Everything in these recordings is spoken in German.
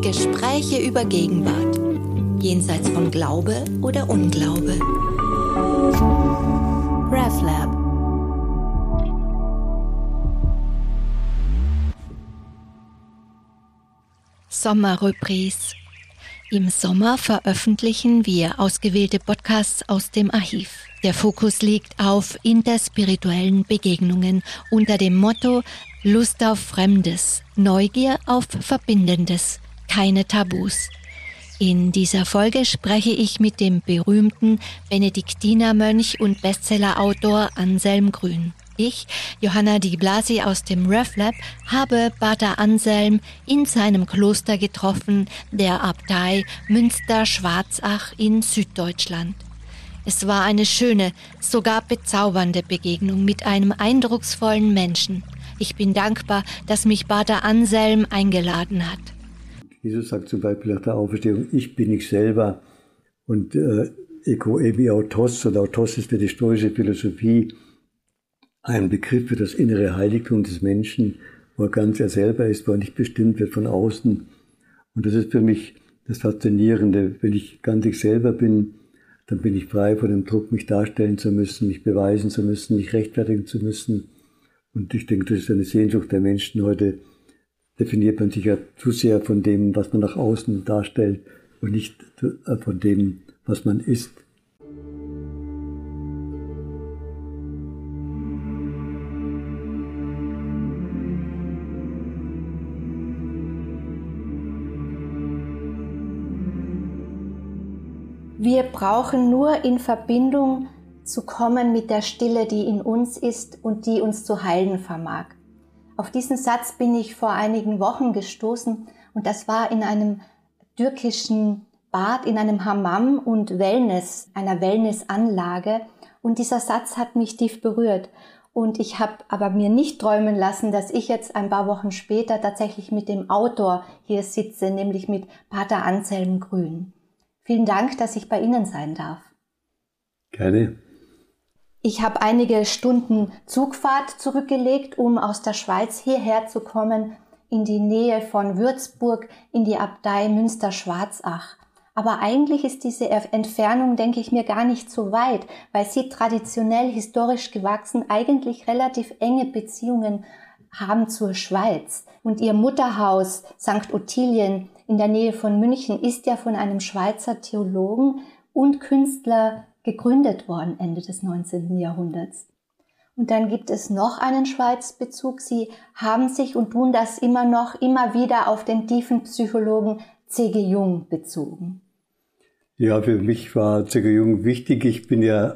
Gespräche über Gegenwart. Jenseits von Glaube oder Unglaube. RefLab. Sommerreprise. Im Sommer veröffentlichen wir ausgewählte Podcasts aus dem Archiv. Der Fokus liegt auf interspirituellen Begegnungen unter dem Motto Lust auf Fremdes, Neugier auf Verbindendes, keine Tabus. In dieser Folge spreche ich mit dem berühmten Benediktinermönch und Bestsellerautor Anselm Grün. Ich, Johanna Di Blasi aus dem RefLab, habe Pater Anselm in seinem Kloster getroffen, der Abtei Münster-Schwarzach in Süddeutschland. Es war eine schöne, sogar bezaubernde Begegnung mit einem eindrucksvollen Menschen. Ich bin dankbar, dass mich Pater Anselm eingeladen hat. Jesus sagt zum Beispiel nach der Auferstehung, ich bin ich selber. Und ego eimi autos, und autos ist für die stoische Philosophie ein Begriff für das innere Heiligtum des Menschen, wo er ganz er selber ist, wo er nicht bestimmt wird von außen. Und das ist für mich das Faszinierende. Wenn ich ganz ich selber bin, dann bin ich frei von dem Druck, mich darstellen zu müssen, mich beweisen zu müssen, mich rechtfertigen zu müssen. Und ich denke, das ist eine Sehnsucht der Menschen heute. Definiert man sich ja zu sehr von dem, was man nach außen darstellt und nicht von dem, was man ist. Wir brauchen nur in Verbindung zu kommen mit der Stille, die in uns ist und die uns zu heilen vermag. Auf diesen Satz bin ich vor einigen Wochen gestoßen und das war in einem türkischen Bad, in einem Hammam und einer Wellnessanlage, und dieser Satz hat mich tief berührt. Und ich habe aber mir nicht träumen lassen, dass ich jetzt ein paar Wochen später tatsächlich mit dem Autor hier sitze, nämlich mit Pater Anselm Grün. Vielen Dank, dass ich bei Ihnen sein darf. Gerne. Ich habe einige Stunden Zugfahrt zurückgelegt, um aus der Schweiz hierher zu kommen, in die Nähe von Würzburg, in die Abtei Münster-Schwarzach. Aber eigentlich ist diese Entfernung, denke ich mir, gar nicht so weit, weil sie traditionell, historisch gewachsen, eigentlich relativ enge Beziehungen haben zur Schweiz. Und ihr Mutterhaus, St. Ottilien, in der Nähe von München, ist ja von einem Schweizer Theologen und Künstler gegründet worden, Ende des 19. Jahrhunderts. Und dann gibt es noch einen Schweizbezug. Sie haben sich und tun das immer wieder auf den tiefen Psychologen C.G. Jung bezogen. Ja, für mich war C.G. Jung wichtig. Ich bin ja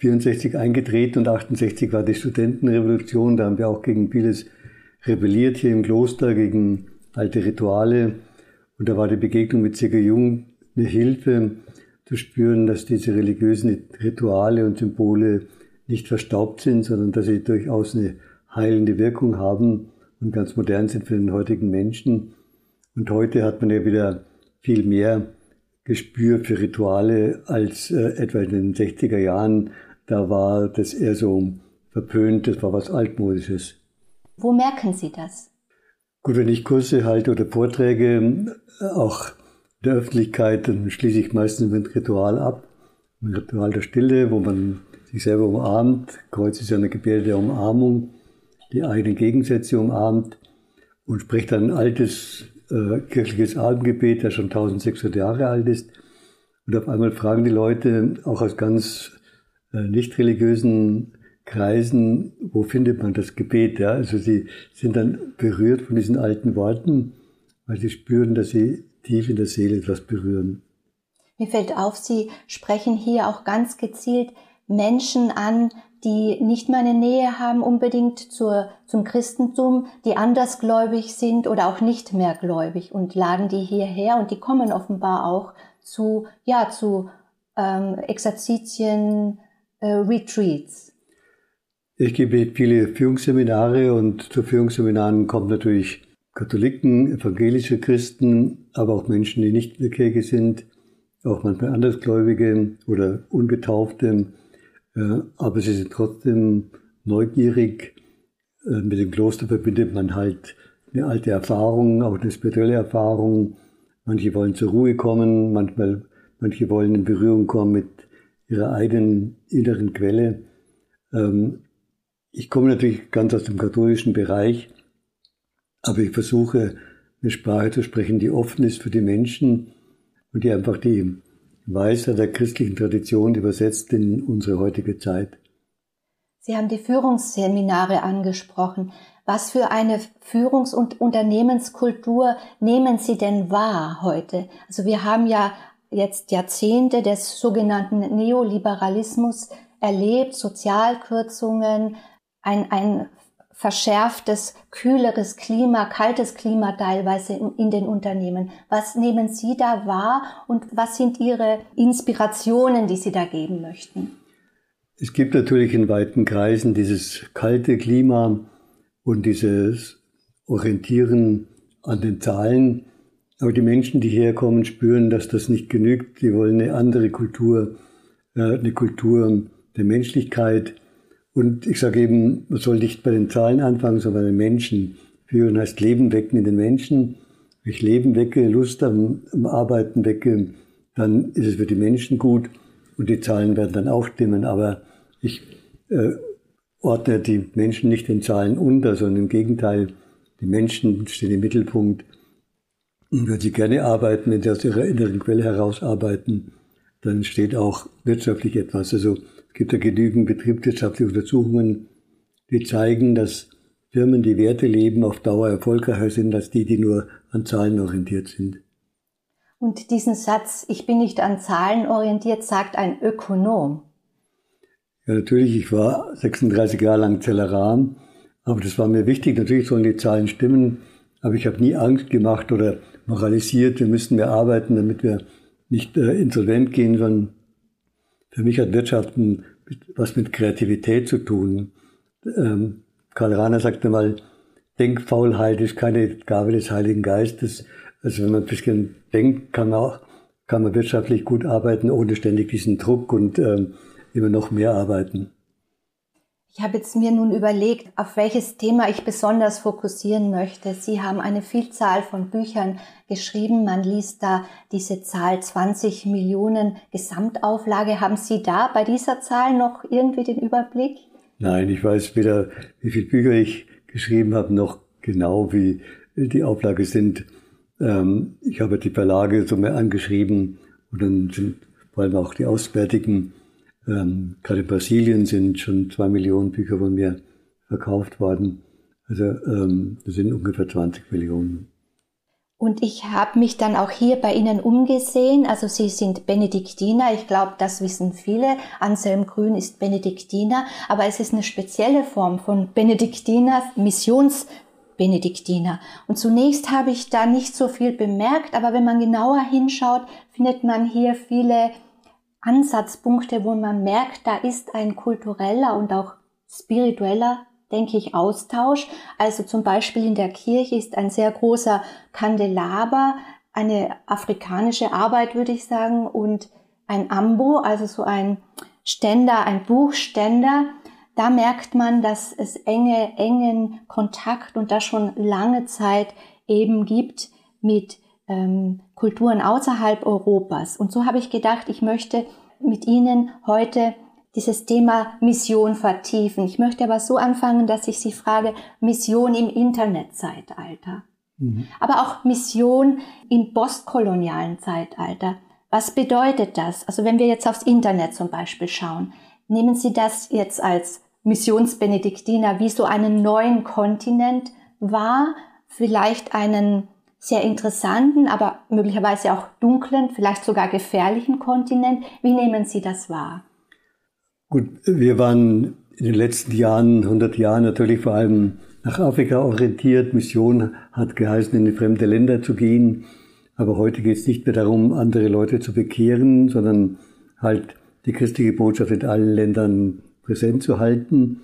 64 eingetreten und 68 war die Studentenrevolution. Da haben wir auch gegen vieles rebelliert hier im Kloster, gegen alte Rituale. Und da war die Begegnung mit C.G. Jung eine Hilfe, zu spüren, dass diese religiösen Rituale und Symbole nicht verstaubt sind, sondern dass sie durchaus eine heilende Wirkung haben und ganz modern sind für den heutigen Menschen. Und heute hat man ja wieder viel mehr Gespür für Rituale als etwa in den 60er Jahren. Da war das eher so verpönt, das war was Altmodisches. Wo merken Sie das? Gut, wenn ich Kurse halte oder Vorträge, auch in der Öffentlichkeit, dann schließe ich meistens mit einem Ritual ab. Ein Ritual der Stille, wo man sich selber umarmt. Kreuz ist ja eine Gebärde der Umarmung, die eigenen Gegensätze umarmt und spricht dann ein altes kirchliches Abendgebet, das schon 1600 Jahre alt ist. Und auf einmal fragen die Leute, auch aus ganz nicht religiösen Kreisen, wo findet man das Gebet? Ja? Also sie sind dann berührt von diesen alten Worten, weil sie spüren, dass sie tief in der Seele etwas berühren. Mir fällt auf, Sie sprechen hier auch ganz gezielt Menschen an, die nicht mehr eine Nähe haben unbedingt zum Christentum, die andersgläubig sind oder auch nicht mehr gläubig, und laden die hierher, und die kommen offenbar auch zu Exerzitien, Retreats. Ich gebe viele Führungsseminare, und zu Führungsseminaren kommen natürlich Katholiken, evangelische Christen, aber auch Menschen, die nicht in der Kirche sind, auch manchmal Andersgläubige oder Ungetaufte, aber sie sind trotzdem neugierig. Mit dem Kloster verbindet man halt eine alte Erfahrung, auch eine spirituelle Erfahrung, Manche wollen zur Ruhe kommen, manche wollen in Berührung kommen mit ihrer eigenen inneren Quelle. Ich komme natürlich ganz aus dem katholischen Bereich, aber ich versuche, eine Sprache zu sprechen, die offen ist für die Menschen und die einfach die Weisheit der christlichen Tradition übersetzt in unsere heutige Zeit. Sie haben die Führungsseminare angesprochen. Was für eine Führungs- und Unternehmenskultur nehmen Sie denn wahr heute? Also wir haben ja jetzt Jahrzehnte des sogenannten Neoliberalismus erlebt, Sozialkürzungen, ein verschärftes, kühleres Klima, kaltes Klima teilweise in den Unternehmen. Was nehmen Sie da wahr und was sind Ihre Inspirationen, die Sie da geben möchten? Es gibt natürlich in weiten Kreisen dieses kalte Klima und dieses Orientieren an den Zahlen. Aber die Menschen, die herkommen, spüren, dass das nicht genügt. Die wollen eine andere Kultur, eine Kultur der Menschlichkeit. Und ich sage eben, man soll nicht bei den Zahlen anfangen, sondern bei den Menschen. Führen heißt Leben wecken in den Menschen. Wenn ich Leben wecke, Lust am Arbeiten wecke, dann ist es für die Menschen gut. Und die Zahlen werden dann auch stimmen. Aber ich ordne die Menschen nicht den Zahlen unter, sondern im Gegenteil, die Menschen stehen im Mittelpunkt. Und wenn sie gerne arbeiten, wenn sie aus ihrer inneren Quelle heraus arbeiten, dann entsteht auch wirtschaftlich etwas. Also es gibt ja genügend betriebswirtschaftliche Untersuchungen, die zeigen, dass Firmen, die Werte leben, auf Dauer erfolgreicher sind als die nur an Zahlen orientiert sind. Und diesen Satz, ich bin nicht an Zahlen orientiert, sagt ein Ökonom. Ja, natürlich, ich war 36 Jahre lang Zellerar, aber das war mir wichtig. Natürlich sollen die Zahlen stimmen, aber ich habe nie Angst gemacht oder moralisiert, wir müssen mehr arbeiten, damit wir nicht insolvent gehen, sondern für mich hat Wirtschaften was mit Kreativität zu tun. Karl Rahner sagte mal, Denkfaulheit ist keine Gabe des Heiligen Geistes. Also wenn man ein bisschen denkt, kann man wirtschaftlich gut arbeiten, ohne ständig diesen Druck und immer noch mehr arbeiten. Ich habe jetzt mir nun überlegt, auf welches Thema ich besonders fokussieren möchte. Sie haben eine Vielzahl von Büchern geschrieben. Man liest da diese Zahl 20 Millionen Gesamtauflage. Haben Sie da bei dieser Zahl noch irgendwie den Überblick? Nein, ich weiß weder, wie viele Bücher ich geschrieben habe, noch genau, wie die Auflage sind. Ich habe die Verlage so mehr angeschrieben und dann sind vor allem auch die auswärtigen. Gerade in Brasilien sind schon 2 Millionen Bücher von mir verkauft worden. Also das sind ungefähr 20 Millionen. Und ich habe mich dann auch hier bei Ihnen umgesehen. Also Sie sind Benediktiner. Ich glaube, das wissen viele. Anselm Grün ist Benediktiner. Aber es ist eine spezielle Form von Benediktiner, Missionsbenediktiner. Und zunächst habe ich da nicht so viel bemerkt. Aber wenn man genauer hinschaut, findet man hier viele Ansatzpunkte, wo man merkt, da ist ein kultureller und auch spiritueller, denke ich, Austausch. Also zum Beispiel in der Kirche ist ein sehr großer Kandelaber, eine afrikanische Arbeit, würde ich sagen, und ein Ambo, also so ein Ständer, ein Buchständer. Da merkt man, dass es engen Kontakt und das schon lange Zeit eben gibt mit Kulturen außerhalb Europas. Und so habe ich gedacht, ich möchte mit Ihnen heute dieses Thema Mission vertiefen. Ich möchte aber so anfangen, dass ich Sie frage, Mission im Internetzeitalter, aber auch Mission im postkolonialen Zeitalter. Was bedeutet das? Also wenn wir jetzt aufs Internet zum Beispiel schauen, nehmen Sie das jetzt als Missionsbenediktiner wie so einen neuen Kontinent wahr, vielleicht einen sehr interessanten, aber möglicherweise auch dunklen, vielleicht sogar gefährlichen Kontinent. Wie nehmen Sie das wahr? Gut, wir waren in den letzten Jahren, 100 Jahren natürlich vor allem nach Afrika orientiert. Mission hat geheißen, in die fremde Länder zu gehen. Aber heute geht es nicht mehr darum, andere Leute zu bekehren, sondern halt die christliche Botschaft in allen Ländern präsent zu halten.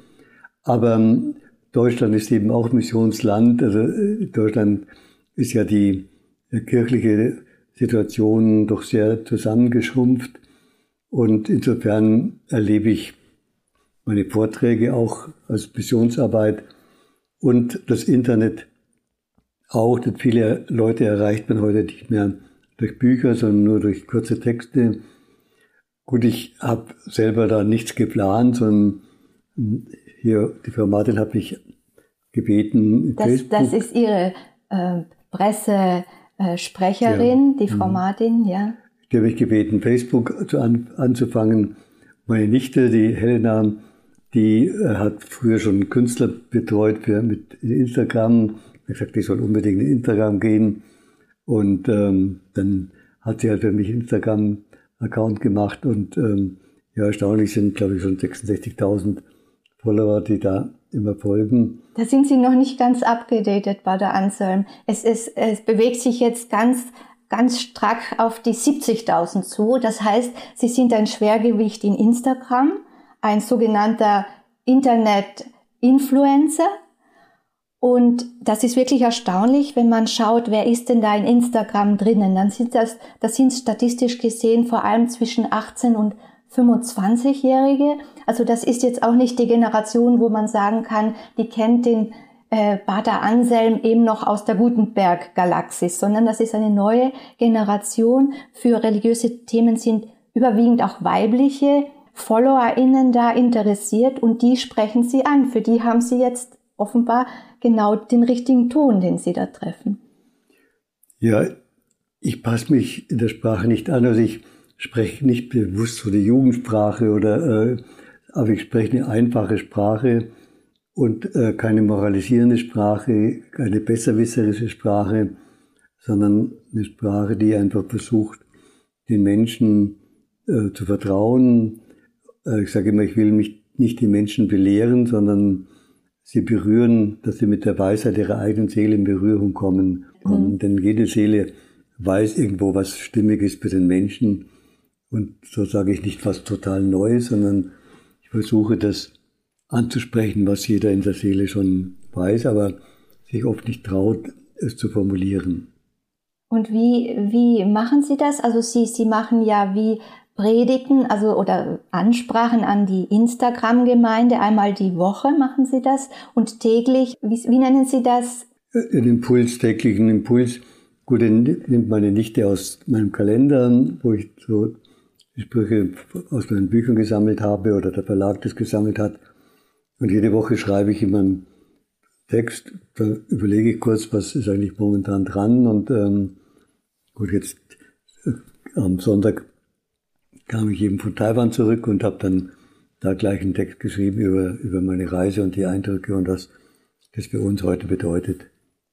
Aber Deutschland ist eben auch Missionsland. Also Deutschland ist ja die kirchliche Situation doch sehr zusammengeschrumpft. Und insofern erlebe ich meine Vorträge auch als Missionsarbeit und das Internet auch, dass viele Leute erreicht man heute nicht mehr durch Bücher, sondern nur durch kurze Texte. Gut, ich habe selber da nichts geplant, sondern hier, die Frau Martin hat mich gebeten. Das ist Ihre Pressesprecherin, die Frau Martin, ja. Die habe ich gebeten, Facebook anzufangen. Meine Nichte, die Helena, die hat früher schon Künstler betreut mit Instagram. Ich habe gesagt, die soll unbedingt in Instagram gehen. Und dann hat sie halt für mich Instagram-Account gemacht. Und erstaunlich sind, glaube ich, schon 66.000 Follower, die da immer folgen. Da sind Sie noch nicht ganz abgedatet, Pater Anselm. Es bewegt sich jetzt ganz strack auf die 70.000 zu. Das heißt, Sie sind ein Schwergewicht in Instagram, ein sogenannter Internet-Influencer. Und das ist wirklich erstaunlich, wenn man schaut, wer ist denn da in Instagram drinnen. Dann sind das sind statistisch gesehen vor allem zwischen 18 und 25-Jährige. Also das ist jetzt auch nicht die Generation, wo man sagen kann, die kennt den Pater Anselm eben noch aus der Gutenberg-Galaxis, sondern das ist eine neue Generation. Für religiöse Themen sind überwiegend auch weibliche FollowerInnen da interessiert und die sprechen Sie an. Für die haben Sie jetzt offenbar genau den richtigen Ton, den Sie da treffen. Ja, ich passe mich in der Sprache nicht an. Also ich spreche nicht bewusst so die Jugendsprache aber ich spreche eine einfache Sprache und keine moralisierende Sprache, keine besserwisserische Sprache, sondern eine Sprache, die einfach versucht, den Menschen zu vertrauen. Ich sage immer, ich will nicht die Menschen belehren, sondern sie berühren, dass sie mit der Weisheit ihrer eigenen Seele in Berührung kommen. Denn jede Seele weiß irgendwo, was stimmig ist für den Menschen. Und so sage ich nicht was total Neues, sondern ich versuche das anzusprechen, was jeder in der Seele schon weiß, aber sich oft nicht traut, es zu formulieren. Und wie machen Sie das? Also Sie machen ja wie Predigten, oder Ansprachen an die Instagram-Gemeinde, einmal die Woche machen Sie das und täglich, wie nennen Sie das? Täglichen Impuls. Gut, den nimmt meine Nichte aus meinem Kalender, wo ich so die Sprüche aus meinen Büchern gesammelt habe oder der Verlag das gesammelt hat. Und jede Woche schreibe ich immer einen Text, da überlege ich kurz, was ist eigentlich momentan dran. Und jetzt am Sonntag kam ich eben von Taiwan zurück und habe dann da gleich einen Text geschrieben über meine Reise und die Eindrücke und was das für uns heute bedeutet.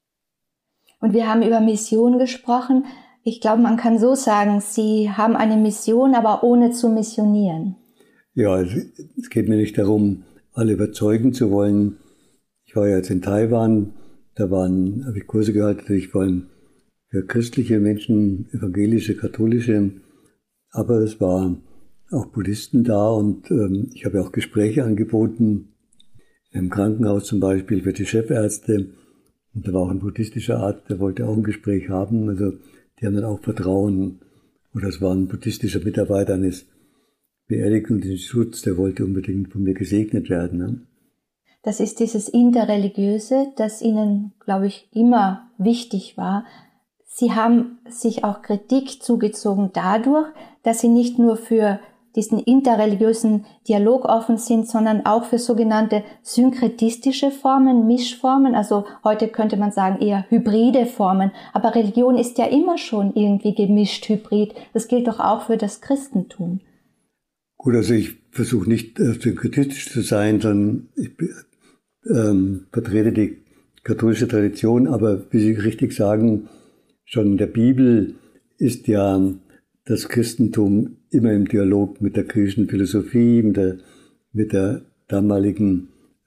Und wir haben über Mission gesprochen. Ich glaube, man kann so sagen, Sie haben eine Mission, aber ohne zu missionieren. Ja, es geht mir nicht darum, alle überzeugen zu wollen. Ich war ja jetzt in Taiwan, habe ich Kurse gehalten, natürlich vor allem für christliche Menschen, evangelische, katholische, aber es waren auch Buddhisten da und ich habe auch Gespräche angeboten, im Krankenhaus zum Beispiel für die Chefärzte. Und da war auch ein buddhistischer Arzt, der wollte auch ein Gespräch haben. Also die haben dann auch Vertrauen. Oder es war ein buddhistischer Mitarbeiter eines Beerdigungsinstituts, der wollte unbedingt von mir gesegnet werden. Ne? Das ist dieses Interreligiöse, das Ihnen, glaube ich, immer wichtig war. Sie haben sich auch Kritik zugezogen dadurch, dass Sie nicht nur für diesen interreligiösen Dialog offen sind, sondern auch für sogenannte synkretistische Formen, Mischformen, also heute könnte man sagen eher hybride Formen, aber Religion ist ja immer schon irgendwie gemischt, hybrid. Das gilt doch auch für das Christentum. Gut, also ich versuche nicht synkretistisch zu sein, sondern ich vertrete die katholische Tradition, aber wie Sie richtig sagen, schon in der Bibel ist ja das Christentum immer im Dialog mit der griechischen Philosophie, mit der damaligen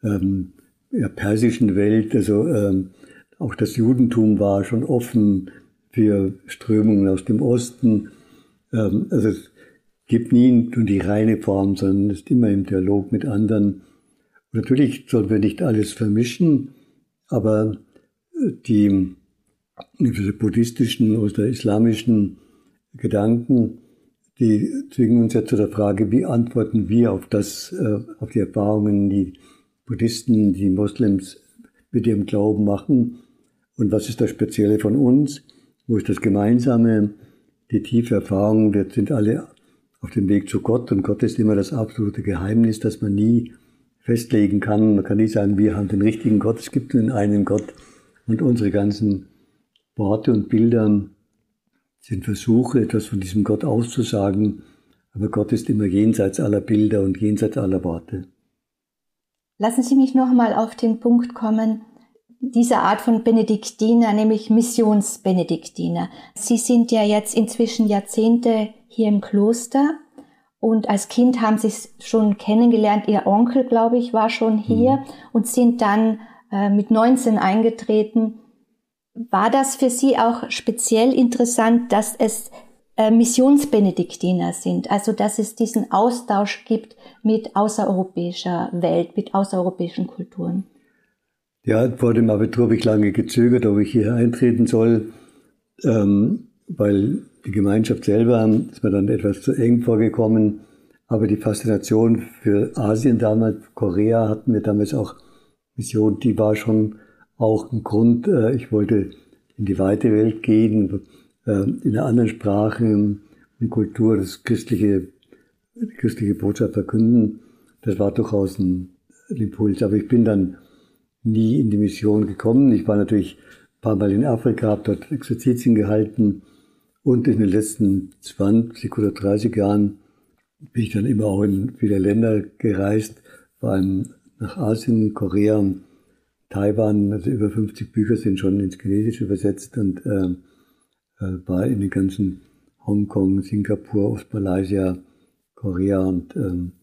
persischen Welt. Also auch das Judentum war schon offen für Strömungen aus dem Osten. Also es gibt nie nur die reine Form, sondern es ist immer im Dialog mit anderen. Und natürlich sollen wir nicht alles vermischen, aber die buddhistischen oder islamischen Gedanken, die zwingen uns ja zu der Frage, wie antworten wir auf die Erfahrungen, die Buddhisten, die Moslems mit ihrem Glauben machen und was ist das Spezielle von uns, wo ist das Gemeinsame die tiefe Erfahrung, wir sind alle auf dem Weg zu Gott und Gott ist immer das absolute Geheimnis, das man nie festlegen kann. Man kann nie sagen, wir haben den richtigen Gott, es gibt nur einen Gott und unsere ganzen Worte und Bilder sind Versuche, etwas von diesem Gott auszusagen, aber Gott ist immer jenseits aller Bilder und jenseits aller Worte. Lassen Sie mich nochmal auf den Punkt kommen, diese Art von Benediktiner, nämlich Missionsbenediktiner. Sie sind ja jetzt inzwischen Jahrzehnte hier im Kloster und als Kind haben Sie es schon kennengelernt. Ihr Onkel, glaube ich, war schon hier und sind dann mit 19 eingetreten. War das für Sie auch speziell interessant, dass es Missionsbenediktiner sind, also dass es diesen Austausch gibt mit außereuropäischer Welt, mit außereuropäischen Kulturen? Ja, vor dem Abitur habe ich lange gezögert, ob ich hier eintreten soll, weil die Gemeinschaft selber ist mir dann etwas zu eng vorgekommen. Aber die Faszination für Asien damals, Korea hatten wir damals auch Mission, die war schon auch ein Grund. Ich wollte in die weite Welt gehen, in einer anderen Sprache und Kultur die christliche Botschaft verkünden. Das war durchaus ein Impuls. Aber ich bin dann nie in die Mission gekommen. Ich war natürlich ein paar Mal in Afrika, habe dort Exerzitien gehalten und in den letzten 20 oder 30 Jahren bin ich dann immer auch in viele Länder gereist, vor allem nach Asien, Korea, Taiwan. Also über 50 Bücher sind schon ins Chinesische übersetzt und war in den ganzen Hongkong, Singapur, Ostmalaysia, Korea und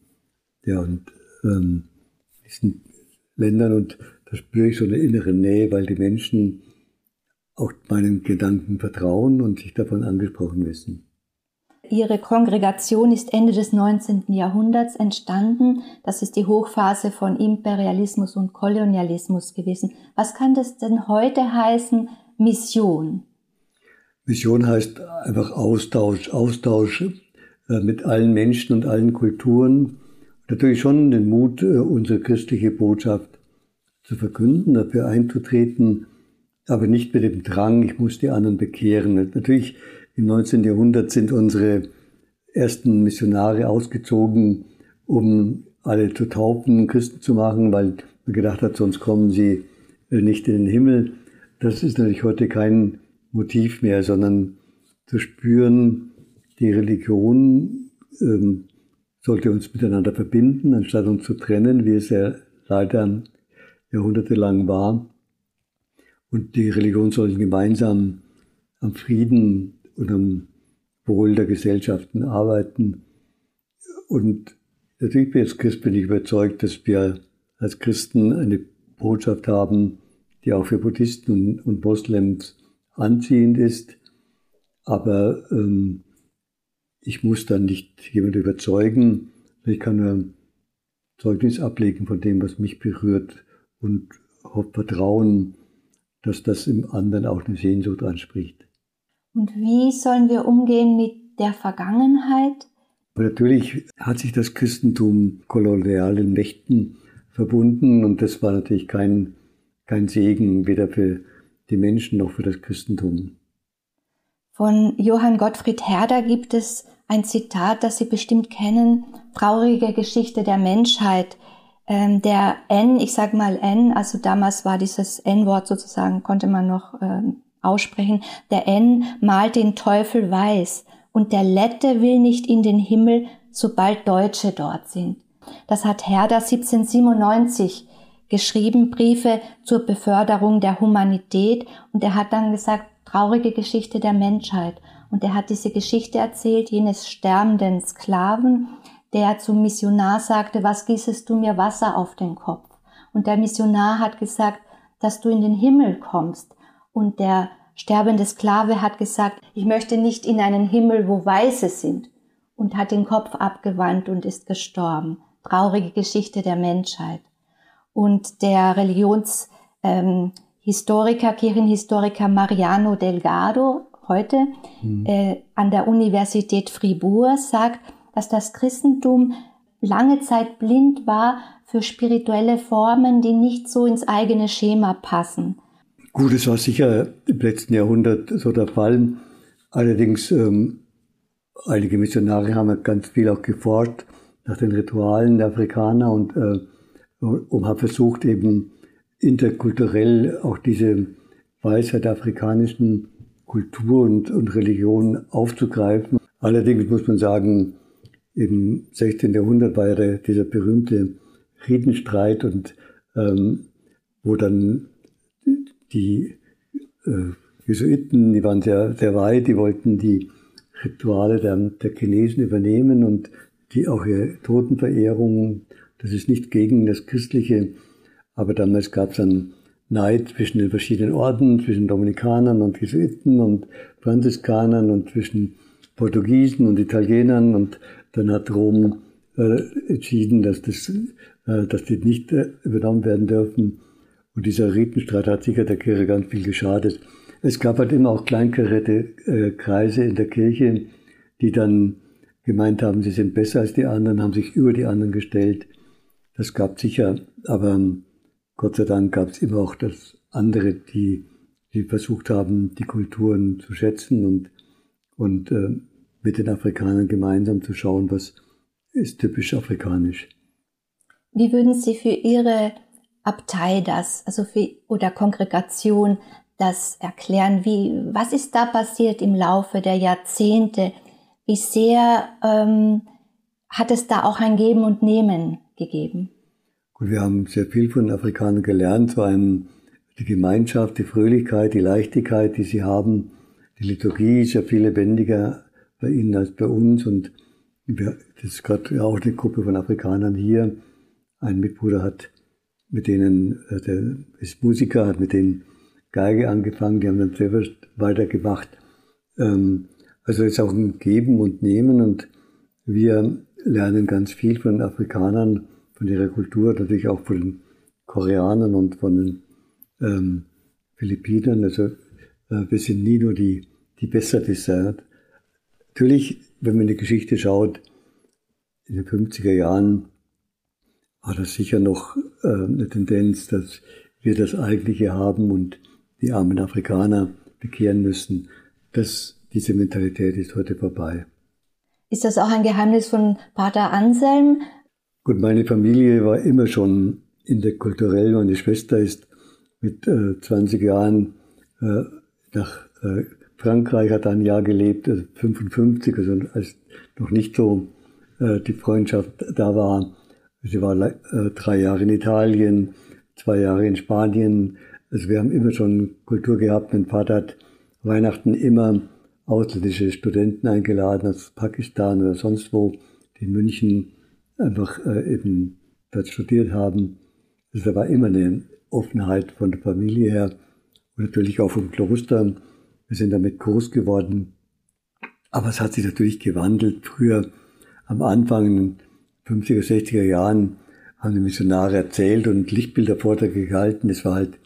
diesen Ländern und da spüre ich so eine innere Nähe, weil die Menschen auch meinen Gedanken vertrauen und sich davon angesprochen wissen. Ihre Kongregation ist Ende des 19. Jahrhunderts entstanden. Das ist die Hochphase von Imperialismus und Kolonialismus gewesen. Was kann das denn heute heißen, Mission? Mission heißt einfach Austausch mit allen Menschen und allen Kulturen. Natürlich schon den Mut, unsere christliche Botschaft zu verkünden, dafür einzutreten, aber nicht mit dem Drang, ich muss die anderen bekehren. Natürlich im 19. Jahrhundert sind unsere ersten Missionare ausgezogen, um alle zu taufen, Christen zu machen, weil man gedacht hat, sonst kommen sie nicht in den Himmel. Das ist natürlich heute kein Motiv mehr, sondern zu spüren, die Religion sollte uns miteinander verbinden, anstatt uns zu trennen, wie es ja leider jahrhundertelang war. Und die Religion soll gemeinsam am Frieden und am Wohl der Gesellschaften arbeiten. Und natürlich als Christ bin ich überzeugt, dass wir als Christen eine Botschaft haben, die auch für Buddhisten und Moslems anziehend ist. Aber ich muss dann nicht jemanden überzeugen. Ich kann nur Zeugnis ablegen von dem, was mich berührt und vertrauen, dass das im anderen auch eine Sehnsucht anspricht. Und wie sollen wir umgehen mit der Vergangenheit? Aber natürlich hat sich das Christentum kolonialen Mächten verbunden und das war natürlich kein Segen, weder für die Menschen noch für das Christentum. Von Johann Gottfried Herder gibt es ein Zitat, das Sie bestimmt kennen, traurige Geschichte der Menschheit. Der N, ich sage mal N, also damals war dieses N-Wort sozusagen, konnte man noch aussprechen, der N malt den Teufel weiß und der Lette will nicht in den Himmel, sobald Deutsche dort sind. Das hat Herder 1797 geschrieben, Briefe zur Beförderung der Humanität und er hat dann gesagt, traurige Geschichte der Menschheit. Und er hat diese Geschichte erzählt, jenes sterbenden Sklaven, der zum Missionar sagte, was gießest du mir Wasser auf den Kopf? Und der Missionar hat gesagt, dass du in den Himmel kommst. Und der sterbende Sklave hat gesagt, ich möchte nicht in einen Himmel, wo Weiße sind. Und hat den Kopf abgewandt und ist gestorben. Traurige Geschichte der Menschheit. Und der Kirchenhistoriker Mariano Delgado, heute an der Universität Fribourg, sagt, dass das Christentum lange Zeit blind war für spirituelle Formen, die nicht so ins eigene Schema passen. Gut, es war sicher im letzten Jahrhundert so der Fall. Allerdings, einige Missionare haben ganz viel auch geforscht nach den Ritualen der Afrikaner und haben versucht, eben interkulturell auch diese Weisheit der afrikanischen Kultur und Religion aufzugreifen. Allerdings muss man sagen, im 16. Jahrhundert war ja dieser berühmte Ritenstreit und wo dann die Jesuiten, die waren sehr, sehr weit, die wollten die Rituale der Chinesen übernehmen und die auch ihre Totenverehrung, das ist nicht gegen das Christliche, aber damals gab es dann Neid zwischen den verschiedenen Orden, zwischen Dominikanern und Jesuiten und Franziskanern und zwischen Portugiesen und Italienern, und dann hat Rom entschieden, dass die nicht übernommen werden dürfen. Und dieser Ritenstreit hat sicher der Kirche ganz viel geschadet. Es gab halt immer auch kleinkarierte Kreise in der Kirche, die dann gemeint haben, sie sind besser als die anderen, haben sich über die anderen gestellt. Das gab sicher, aber Gott sei Dank gab es immer auch das andere, die versucht haben, die Kulturen zu schätzen und mit den Afrikanern gemeinsam zu schauen, was ist typisch afrikanisch. Wie würden Sie für Ihre Abtei oder Kongregation das erklären? Was ist da passiert im Laufe der Jahrzehnte? Wie sehr hat es da auch ein Geben und Nehmen gegeben? Gut, wir haben sehr viel von den Afrikanern gelernt, vor allem die Gemeinschaft, die Fröhlichkeit, die Leichtigkeit, die sie haben. Die Liturgie ist ja viel lebendiger bei ihnen als bei uns, und das ist gerade auch eine Gruppe von Afrikanern hier. Ein Mitbruder hat mit denen, der ist Musiker, hat mit denen Geige angefangen, die haben dann selber weitergemacht. Also es ist auch ein Geben und Nehmen, und wir lernen ganz viel von den Afrikanern, von ihrer Kultur, natürlich auch von den Koreanern und von den Philippinern. Also wir sind nie nur die Besserwisser. Natürlich, wenn man in die Geschichte schaut, in den 50er Jahren war das sicher noch eine Tendenz, dass wir das Eigentliche haben und die armen Afrikaner bekehren müssen. Diese Mentalität ist heute vorbei. Ist das auch ein Geheimnis von Pater Anselm? Gut, meine Familie war immer schon interkulturell. Meine Schwester ist mit 20 Jahren nach Frankreich, hat ein Jahr gelebt, 55, also als noch nicht so die Freundschaft da war. Sie war 3 Jahre in Italien, 2 Jahre in Spanien. Also wir haben immer schon Kultur gehabt. Mein Vater hat Weihnachten immer ausländische Studenten eingeladen aus Pakistan oder sonst wo, die in München einfach eben dort studiert haben. Also da war immer eine Offenheit von der Familie her und natürlich auch vom Kloster. Wir sind damit groß geworden. Aber es hat sich natürlich gewandelt. Früher, am Anfang in den 50er, 60er Jahren, haben die Missionare erzählt und Lichtbildervorträge gehalten. Das war halt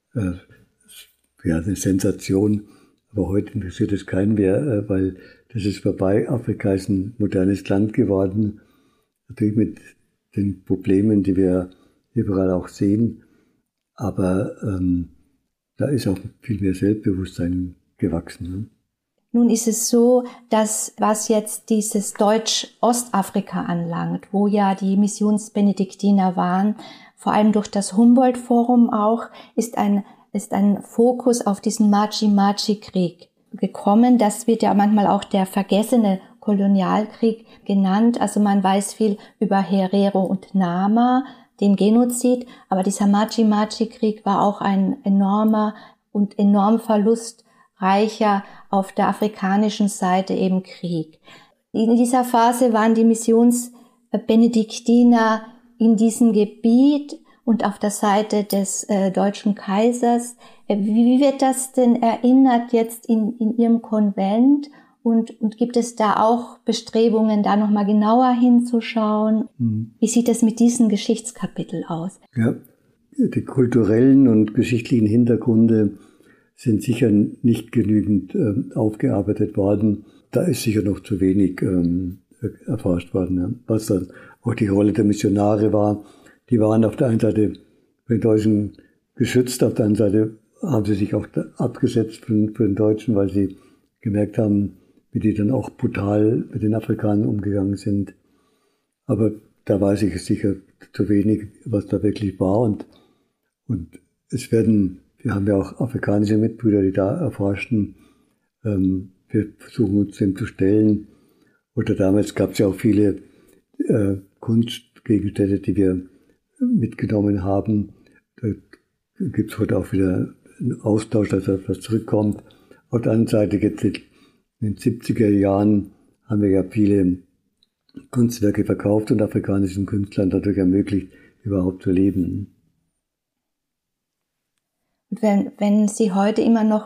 eine Sensation. Aber heute interessiert es keinen mehr, weil das ist vorbei. Afrika ist ein modernes Land geworden. Natürlich mit den Problemen, die wir überall auch sehen. Aber da ist auch viel mehr Selbstbewusstsein gewachsen. Ne? Nun ist es so, dass was jetzt dieses Deutsch-Ostafrika anlangt, wo ja die Missionsbenediktiner waren, vor allem durch das Humboldt-Forum auch, ist ein Fokus auf diesen Machi-Machi-Krieg gekommen. Das wird ja manchmal auch der vergessene Kolonialkrieg genannt. Also man weiß viel über Herero und Nama, den Genozid, aber dieser Machi-Machi-Krieg war auch ein enormer und enorm verlustreicher auf der afrikanischen Seite eben Krieg. In dieser Phase waren die Missionsbenediktiner in diesem Gebiet und auf der Seite des deutschen Kaisers. Wie wird das denn erinnert jetzt in Ihrem Konvent? Und gibt es da auch Bestrebungen, da nochmal genauer hinzuschauen? Wie sieht es mit diesem Geschichtskapitel aus? Ja, die kulturellen und geschichtlichen Hintergründe sind sicher nicht genügend aufgearbeitet worden. Da ist sicher noch zu wenig erforscht worden. Ja. Was dann auch die Rolle der Missionare war. Die waren auf der einen Seite von den Deutschen geschützt, auf der anderen Seite haben sie sich auch abgesetzt von den Deutschen, weil sie gemerkt haben, wie die dann auch brutal mit den Afrikanern umgegangen sind. Aber da weiß ich sicher zu wenig, was da wirklich war. Und wir haben ja auch afrikanische Mitbrüder, die da erforschen. Wir versuchen uns dem zu stellen. Oder damals gab es ja auch viele Kunstgegenstände, die wir mitgenommen haben. Da gibt es heute auch wieder einen Austausch, dass etwas zurückkommt. Auf der anderen Seite, jetzt in den 70er Jahren haben wir ja viele Kunstwerke verkauft und afrikanischen Künstlern dadurch ermöglicht, überhaupt zu leben. Und wenn Sie heute immer noch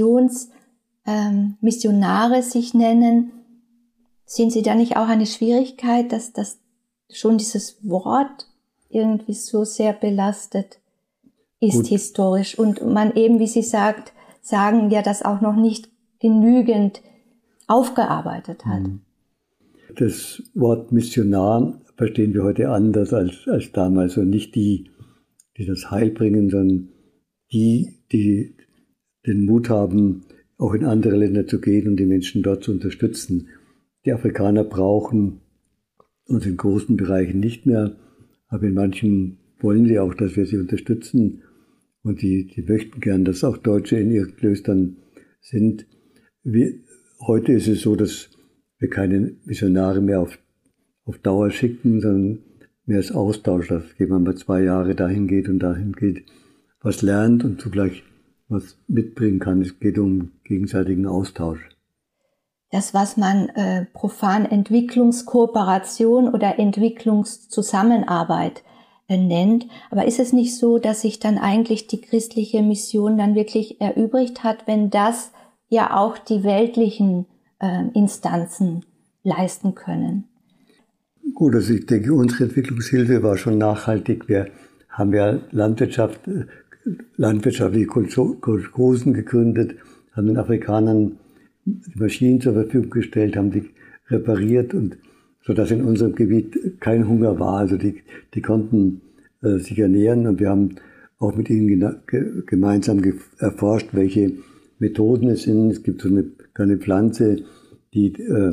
Missionare sich nennen, sehen Sie da nicht auch eine Schwierigkeit, dass das schon dieses Wort irgendwie so sehr belastet ist? Gut. Historisch und man eben, wie Sie sagen, ja das auch noch nicht genügend aufgearbeitet hat? Das Wort Missionar verstehen wir heute anders als damals. Und nicht die das Heil bringen, sondern die den Mut haben, auch in andere Länder zu gehen und die Menschen dort zu unterstützen. Die Afrikaner brauchen uns in großen Bereichen nicht mehr, aber in manchen wollen sie auch, dass wir sie unterstützen. Und die möchten gern, dass auch Deutsche in ihren Klöstern sind. Heute ist es so, dass wir keine Missionare mehr auf Dauer schicken, sondern mehr als Austausch, dass jemand mal 2 Jahre dahin geht, was lernt und zugleich was mitbringen kann. Es geht um gegenseitigen Austausch. Das, was man profan Entwicklungskooperation oder Entwicklungszusammenarbeit nennt. Aber ist es nicht so, dass sich dann eigentlich die christliche Mission dann wirklich erübrigt hat, wenn das ja auch die weltlichen Instanzen leisten können? Gut, also ich denke, unsere Entwicklungshilfe war schon nachhaltig. Wir haben ja landwirtschaftliche Kolchosen gegründet, haben den Afrikanern die Maschinen zur Verfügung gestellt, haben die repariert und sodass in unserem Gebiet kein Hunger war. Also die konnten sich ernähren und wir haben auch mit ihnen gemeinsam erforscht, welche Methoden es sind. Es gibt so eine kleine Pflanze, die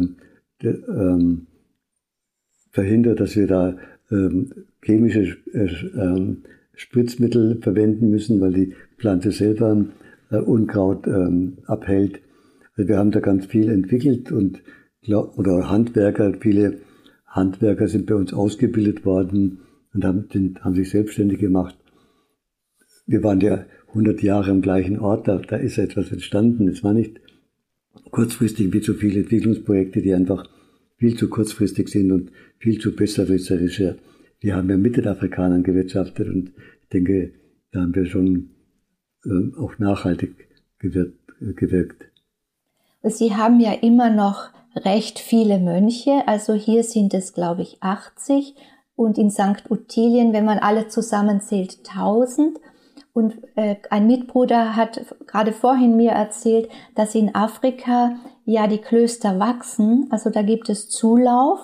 verhindert, dass wir da chemische Spritzmittel verwenden müssen, weil die Pflanze selber Unkraut abhält. Also wir haben da ganz viel entwickelt oder Handwerker, viele Handwerker sind bei uns ausgebildet worden und haben sich selbstständig gemacht. Wir waren ja 100 Jahre am gleichen Ort, da ist etwas entstanden. Es war nicht kurzfristig wie so viele Entwicklungsprojekte, die einfach viel zu kurzfristig sind und viel zu besserwisserischer. Wir haben ja mit den Afrikanern gewirtschaftet und ich denke, da haben wir schon auch nachhaltig gewirkt. Sie haben ja immer noch recht viele Mönche, also hier sind es, glaube ich, 80 und in St. Ottilien, wenn man alle zusammenzählt, 1000. Und ein Mitbruder hat gerade vorhin mir erzählt, dass in Afrika ja die Klöster wachsen, also da gibt es Zulauf.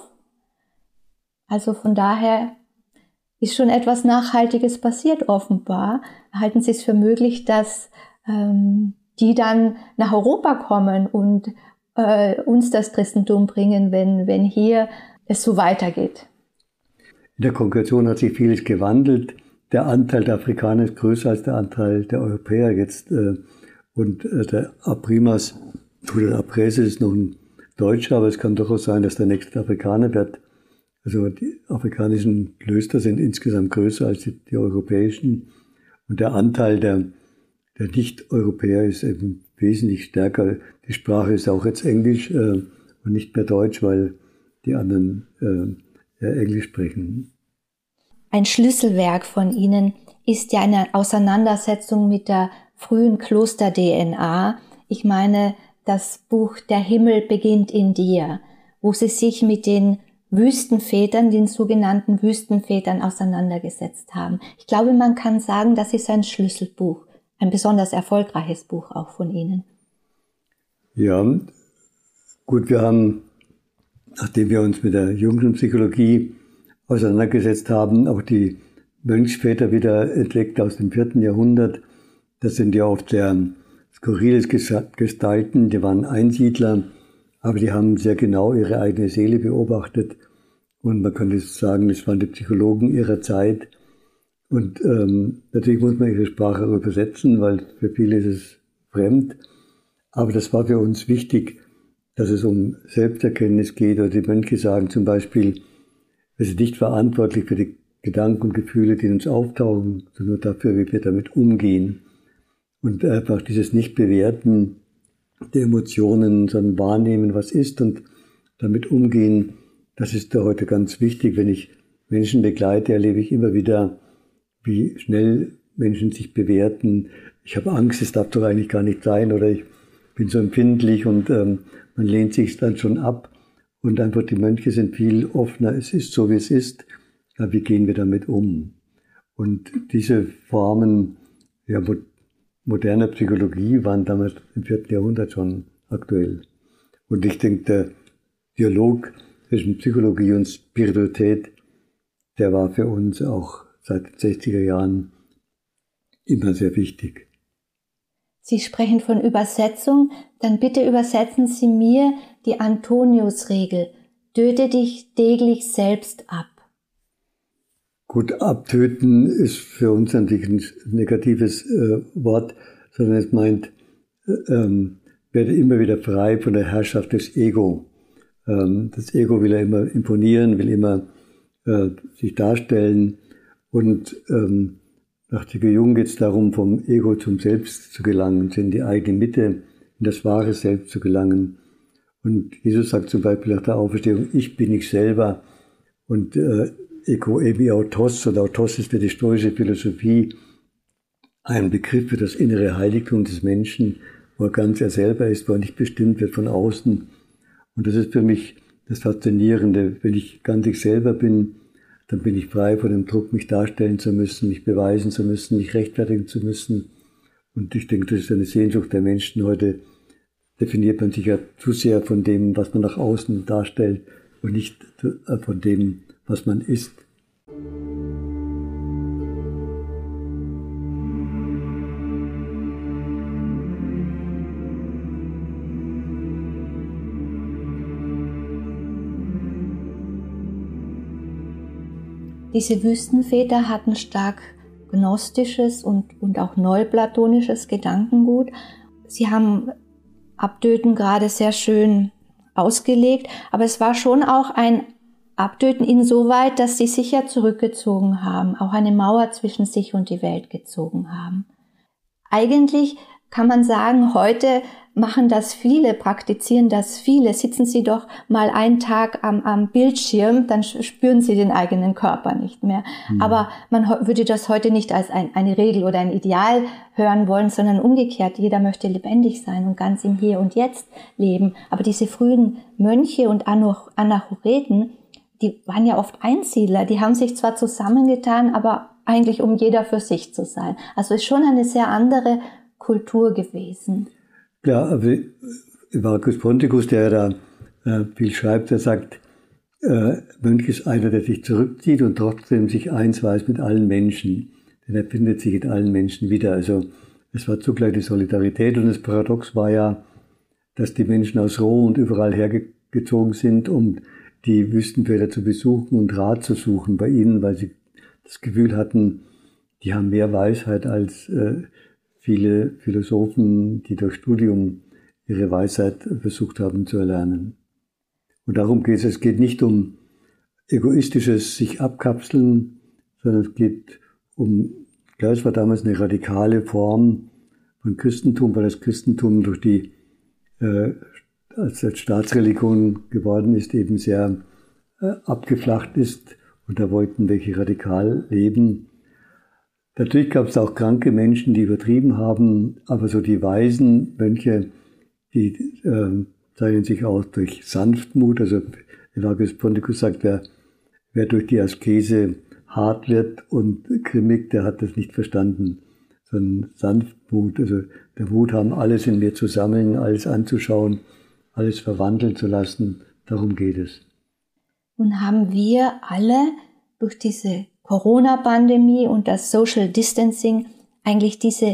Also von daher ist schon etwas Nachhaltiges passiert offenbar. Halten Sie es für möglich, dass die dann nach Europa kommen und uns das Christentum bringen, wenn hier es so weitergeht? In der Kongregation hat sich vieles gewandelt. Der Anteil der Afrikaner ist größer als der Anteil der Europäer jetzt. Und der Aprimas oder der Aprese ist noch ein Deutscher, aber es kann durchaus sein, dass der nächste Afrikaner wird. Also die afrikanischen Klöster sind insgesamt größer als die europäischen. Und der Anteil der Nicht-Europäer ist eben wesentlich stärker. Die Sprache ist auch jetzt Englisch und nicht mehr Deutsch, weil die anderen Englisch sprechen. Ein Schlüsselwerk von Ihnen ist ja eine Auseinandersetzung mit der frühen Kloster-DNA. Ich meine, das Buch Der Himmel beginnt in dir, wo Sie sich mit den Wüstenvätern, den sogenannten Wüstenvätern auseinandergesetzt haben. Ich glaube, man kann sagen, das ist ein Schlüsselbuch, ein besonders erfolgreiches Buch auch von Ihnen. Ja, gut, wir haben, nachdem wir uns mit der jüngeren Psychologie auseinandergesetzt haben, auch die Mönchsväter wieder entdeckt aus dem 4. Jahrhundert. Das sind ja oft sehr skurriles gestalten. Die waren Einsiedler, aber die haben sehr genau ihre eigene Seele beobachtet. Und man könnte sagen, das waren die Psychologen ihrer Zeit. Und natürlich muss man ihre Sprache übersetzen, weil für viele ist es fremd. Aber das war für uns wichtig, dass es um Selbsterkenntnis geht. Oder die Mönche sagen zum Beispiel, wir sind nicht verantwortlich für die Gedanken und Gefühle, die in uns auftauchen, sondern nur dafür, wie wir damit umgehen. Und einfach dieses Nicht-Bewerten der Emotionen, sondern wahrnehmen, was ist und damit umgehen, das ist da heute ganz wichtig. Wenn ich Menschen begleite, erlebe ich immer wieder, wie schnell Menschen sich bewerten. Ich habe Angst, es darf doch eigentlich gar nicht sein, oder ich bin so empfindlich und man lehnt sich dann schon ab. Und einfach die Mönche sind viel offener. Es ist so, wie es ist. Ja, wie gehen wir damit um? Und diese Formen moderner Psychologie waren damals im 4. Jahrhundert schon aktuell. Und ich denke, der Dialog zwischen Psychologie und Spiritualität, der war für uns auch seit den 60er Jahren immer sehr wichtig. Sie sprechen von Übersetzung, dann bitte übersetzen Sie mir die Antonius-Regel. Töte dich täglich selbst ab. Gut, abtöten ist für uns natürlich ein negatives Wort, sondern es meint, werde immer wieder frei von der Herrschaft des Ego. Das Ego will ja immer imponieren, will immer sich darstellen. Und nach Ziggy Jung geht es darum, vom Ego zum Selbst zu gelangen, in die eigene Mitte, in das wahre Selbst zu gelangen. Und Jesus sagt zum Beispiel nach der Auferstehung, ich bin ich selber. Und Ego ebi autos, oder autos ist für die stoische Philosophie ein Begriff für das innere Heiligtum des Menschen, wo er ganz er selber ist, wo er nicht bestimmt wird von außen. Und das ist für mich das Faszinierende. Wenn ich ganz ich selber bin, dann bin ich frei von dem Druck, mich darstellen zu müssen, mich beweisen zu müssen, mich rechtfertigen zu müssen. Und ich denke, das ist eine Sehnsucht der Menschen. Heute definiert man sich ja zu sehr von dem, was man nach außen darstellt und nicht von dem, was man ist. Diese Wüstenväter hatten stark gnostisches und auch neuplatonisches Gedankengut. Sie haben Abtöten gerade sehr schön ausgelegt, aber es war schon auch ein Abtöten insoweit, dass sie sich ja zurückgezogen haben, auch eine Mauer zwischen sich und die Welt gezogen haben. Eigentlich kann man sagen, heute machen das viele, praktizieren das viele. Sitzen Sie doch mal einen Tag am Bildschirm, dann spüren Sie den eigenen Körper nicht mehr. Aber man würde das heute nicht als eine Regel oder ein Ideal hören wollen, sondern umgekehrt. Jeder möchte lebendig sein und ganz im Hier und Jetzt leben. Aber diese frühen Mönche und Anachoreten, die waren ja oft Einsiedler. Die haben sich zwar zusammengetan, aber eigentlich um jeder für sich zu sein. Also ist schon eine sehr andere Kultur gewesen. Ja, aber Marcus Ponticus, der da viel schreibt, der sagt, Mönch ist einer, der sich zurückzieht und trotzdem sich eins weiß mit allen Menschen. Denn er findet sich in allen Menschen wieder. Also es war zugleich die Solidarität und das Paradox war ja, dass die Menschen aus Rom und überall hergezogen sind, um die Wüstenväter zu besuchen und Rat zu suchen bei ihnen, weil sie das Gefühl hatten, die haben mehr Weisheit als viele Philosophen, die durch Studium ihre Weisheit versucht haben zu erlernen. Und darum geht es. Es geht nicht um egoistisches sich abkapseln, sondern es geht um, es war damals eine radikale Form von Christentum, weil das Christentum durch die, als Staatsreligion geworden ist, eben sehr abgeflacht ist. Und da wollten welche radikal leben. Natürlich gab es auch kranke Menschen, die übertrieben haben, aber so die weisen Mönche, die zeichnen sich aus durch Sanftmut. Also Marcus Ponticus sagt, wer durch die Askese hart wird und grimmig, der hat das nicht verstanden. Sondern Sanftmut, also der Mut haben, alles in mir zu sammeln, alles anzuschauen, alles verwandeln zu lassen. Darum geht es. Nun haben wir alle durch diese Corona-Pandemie und das Social Distancing eigentlich diese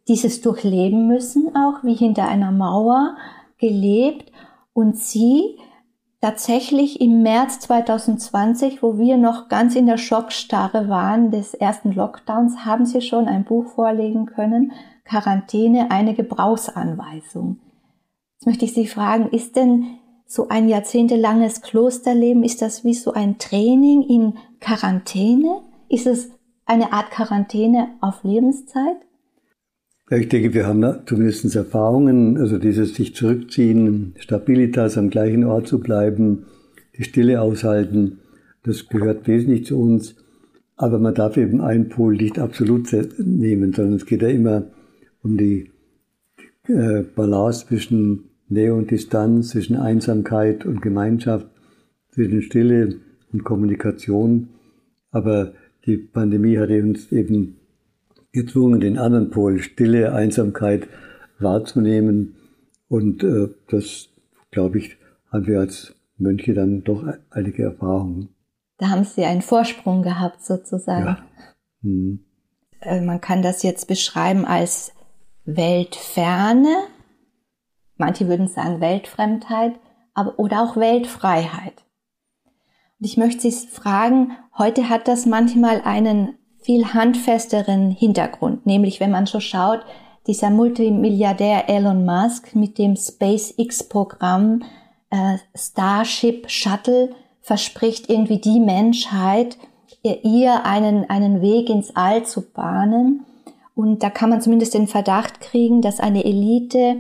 dieses durchleben müssen, auch wie hinter einer Mauer gelebt. Und Sie tatsächlich im März 2020, wo wir noch ganz in der Schockstarre waren des ersten Lockdowns, haben Sie schon ein Buch vorlegen können, Quarantäne, eine Gebrauchsanweisung. Jetzt möchte ich Sie fragen, ist denn so ein jahrzehntelanges Klosterleben, ist das wie so ein Training in Quarantäne? Ist es eine Art Quarantäne auf Lebenszeit? Ja, ich denke, wir haben zumindest Erfahrungen, also dieses sich zurückziehen, Stabilitas, am gleichen Ort zu bleiben, die Stille aushalten, das gehört wesentlich zu uns. Aber man darf eben einen Pol nicht absolut nehmen, sondern es geht ja immer um die Balance zwischen Nähe und Distanz, zwischen Einsamkeit und Gemeinschaft, zwischen Stille und Kommunikation. Aber die Pandemie hatte uns eben gezwungen, den anderen Pol, Stille, Einsamkeit wahrzunehmen. Und das, glaube ich, haben wir als Mönche dann doch einige Erfahrungen. Da haben Sie einen Vorsprung gehabt sozusagen. Ja. Mhm. Man kann das jetzt beschreiben als Weltferne, manche würden sagen Weltfremdheit, oder auch Weltfreiheit. Und ich möchte Sie fragen, heute hat das manchmal einen viel handfesteren Hintergrund, nämlich wenn man so schaut, dieser Multimilliardär Elon Musk mit dem SpaceX-Programm Starship Shuttle verspricht irgendwie die Menschheit, ihr einen Weg ins All zu bahnen. Und da kann man zumindest den Verdacht kriegen, dass eine Elite,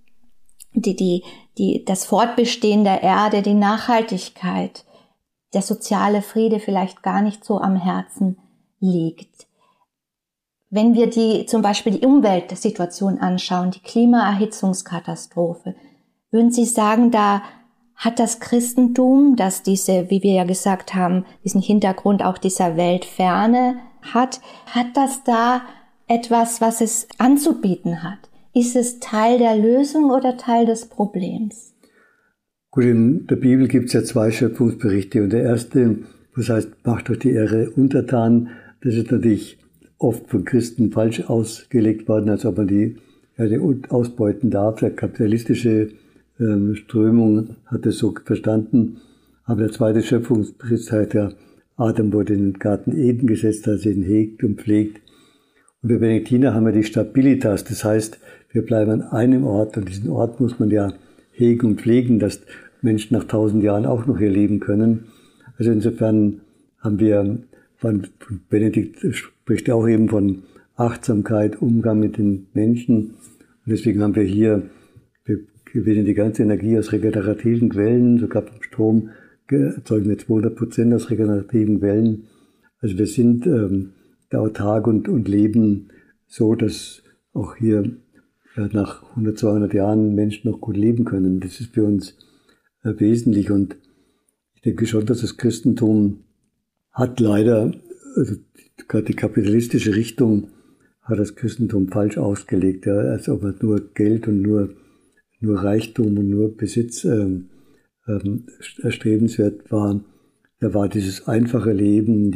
die das Fortbestehen der Erde, die Nachhaltigkeit, der soziale Friede vielleicht gar nicht so am Herzen liegt. Wenn wir zum Beispiel die Umweltsituation anschauen, die Klimaerhitzungskatastrophe, würden Sie sagen, da hat das Christentum, das wie wir ja gesagt haben, diesen Hintergrund auch dieser Weltferne hat das da etwas, was es anzubieten hat? Ist es Teil der Lösung oder Teil des Problems? Gut, in der Bibel gibt es ja 2 Schöpfungsberichte. Und der erste, das heißt, macht euch die Erde untertan, das ist natürlich oft von Christen falsch ausgelegt worden, als ob man die Erde ausbeuten darf. Der kapitalistische Strömung hat es so verstanden. Aber der zweite Schöpfungsbericht heißt ja, Adam wurde in den Garten Eden gesetzt, dass er ihn hegt und pflegt. Und wir Benediktiner haben ja die Stabilitas, das heißt, wir bleiben an einem Ort und diesen Ort muss man ja hegen und pflegen, dass Menschen nach 1000 Jahren auch noch hier leben können. Also insofern haben wir, Benedikt spricht auch eben von Achtsamkeit, Umgang mit den Menschen. Und deswegen haben wir gewinnen die ganze Energie aus regenerativen Quellen, sogar vom Strom erzeugen wir 200% aus regenerativen Quellen. Also wir sind da autark und leben so, dass auch hier nach 100, 200 Jahren Menschen noch gut leben können. Das ist für uns wesentlich und ich denke schon, dass das Christentum hat leider, also gerade die kapitalistische Richtung hat das Christentum falsch ausgelegt, ja, als ob man nur Geld und nur Reichtum und nur Besitz erstrebenswert war. Da war dieses einfache Leben,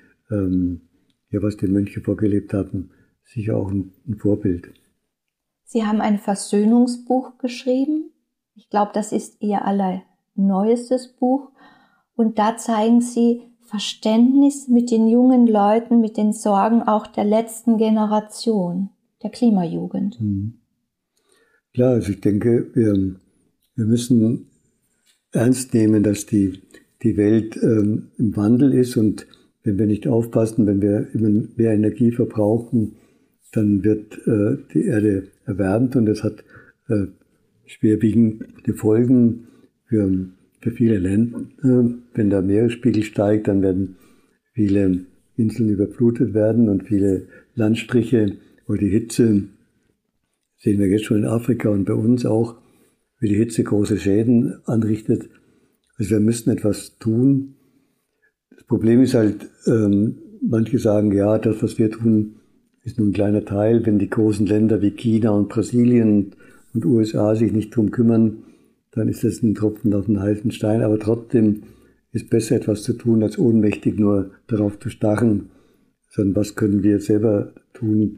was die Mönche vorgelebt haben, sicher auch ein Vorbild. Sie haben ein Versöhnungsbuch geschrieben. Ich glaube, das ist Ihr allerneuestes Buch. Und da zeigen Sie Verständnis mit den jungen Leuten, mit den Sorgen auch der letzten Generation, der Klimajugend. Klar, also ich denke, wir müssen ernst nehmen, dass die Welt im Wandel ist und wenn wir nicht aufpassen, wenn wir immer mehr Energie verbrauchen, dann wird die Erde erwärmt und das hat schwerwiegende Folgen für viele Länder. Wenn der Meeresspiegel steigt, dann werden viele Inseln überflutet werden und viele Landstriche oder die Hitze, sehen wir jetzt schon in Afrika und bei uns auch, wie die Hitze große Schäden anrichtet. Also wir müssen etwas tun. Das Problem ist halt, manche sagen, ja, das, was wir tun, ist nur ein kleiner Teil. Wenn die großen Länder wie China und Brasilien und USA sich nicht drum kümmern, dann ist das ein Tropfen auf den heißen Stein. Aber trotzdem ist besser, etwas zu tun, als ohnmächtig nur darauf zu starren, sondern was können wir selber tun,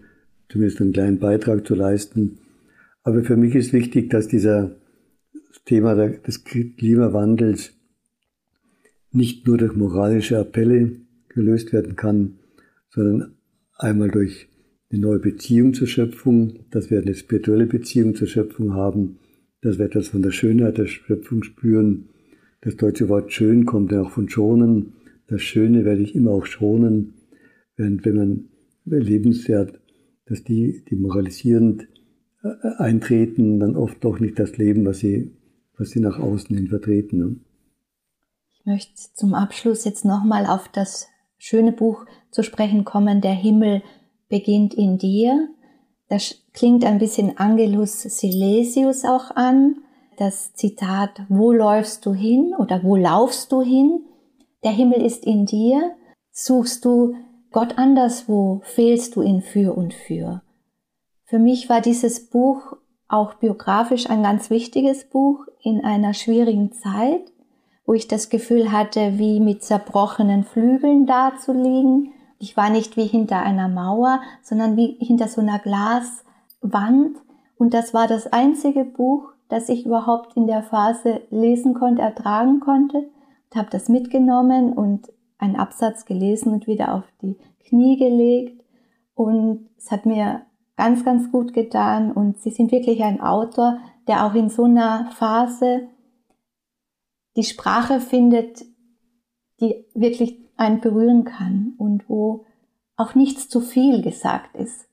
zumindest einen kleinen Beitrag zu leisten. Aber für mich ist wichtig, dass das Thema des Klimawandels nicht nur durch moralische Appelle gelöst werden kann, sondern einmal durch eine neue Beziehung zur Schöpfung, dass wir eine spirituelle Beziehung zur Schöpfung haben, dass wir etwas von der Schönheit der Schöpfung spüren. Das deutsche Wort schön kommt ja auch von schonen. Das Schöne werde ich immer auch schonen, während wenn man lebenswert, dass die moralisierend eintreten, dann oft doch nicht das leben, was sie nach außen hin vertreten. Ne? Ich möchte zum Abschluss jetzt nochmal auf das schöne Buch zu sprechen kommen, Der Himmel beginnt in dir. Das klingt ein bisschen Angelus Silesius auch an. Das Zitat, wo läufst du hin oder wo laufst du hin? Der Himmel ist in dir. Suchst du Gott anderswo, fehlst du ihn für und für. Für mich war dieses Buch auch biografisch ein ganz wichtiges Buch in einer schwierigen Zeit, wo ich das Gefühl hatte, wie mit zerbrochenen Flügeln dazuliegen. Ich war nicht wie hinter einer Mauer, sondern wie hinter so einer Glaswand. Und das war das einzige Buch, das ich überhaupt in der Phase lesen konnte, ertragen konnte. Und habe das mitgenommen und einen Absatz gelesen und wieder auf die Knie gelegt. Und es hat mir ganz, ganz gut getan. Und Sie sind wirklich ein Autor, der auch in so einer Phase die Sprache findet, die wirklich einen berühren kann und wo auch nichts zu viel gesagt ist.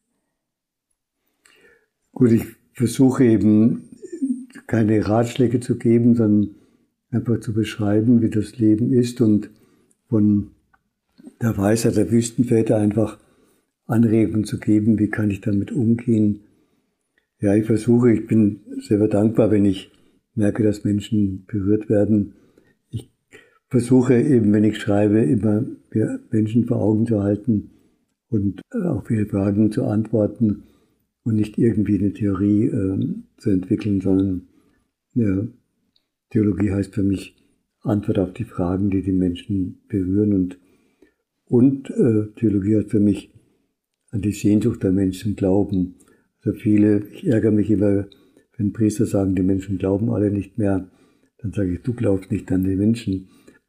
Gut, ich versuche eben keine Ratschläge zu geben, sondern einfach zu beschreiben, wie das Leben ist und von der Weisheit der Wüstenväter einfach Anregungen zu geben, wie kann ich damit umgehen. Ja, ich bin sehr dankbar, wenn ich merke, dass Menschen berührt werden. Ich versuche eben, wenn ich schreibe, immer Menschen vor Augen zu halten und auf ihre Fragen zu antworten und nicht irgendwie eine Theorie zu entwickeln, sondern ja, Theologie heißt für mich Antwort auf die Fragen, die die Menschen berühren und Theologie heißt für mich an die Sehnsucht der Menschen glauben. Also ich ärgere mich immer, wenn Priester sagen, die Menschen glauben alle nicht mehr, dann sage ich, du glaubst nicht an die Menschen.